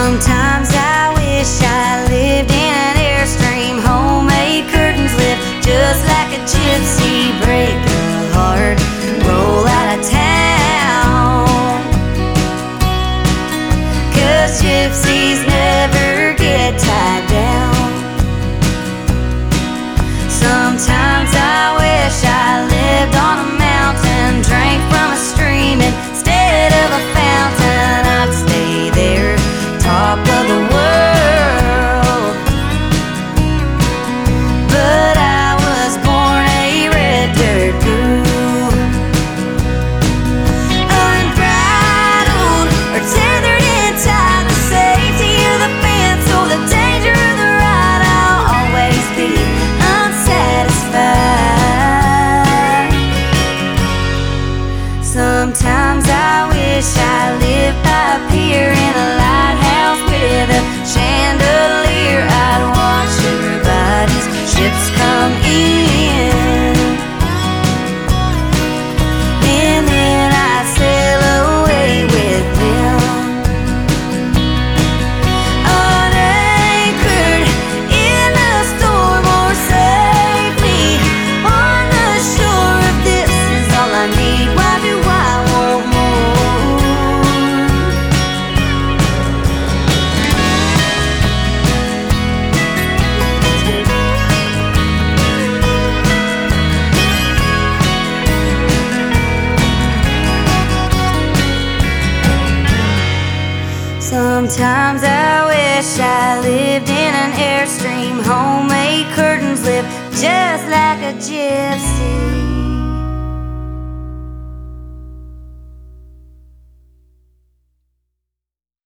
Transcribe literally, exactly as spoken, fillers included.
Sometimes I wish I lived in an Airstream. Homemade curtains lift just like a gypsy. Break a heart, roll out of town. 'Cause gypsies never get tied down. Sometimes I wish I lived on a mountain, drank from a stream instead of a fountain. I'd stay there, top of the world. But I was born a red dirt girl, unbridled or tethered and tied. The safety of the fence or the danger of the ride, I'll always be unsatisfied. Sometimes I wish I lived by a pier in a lighthouse with a chandelier. I'd watch everybody's ships come in, and then I'd sail away with them, unanchored in a storm, or safely on the shore. If this is all I need, why do I want more? Sometimes I wish I lived in an Airstream. Homemade curtains lift just like a gypsy.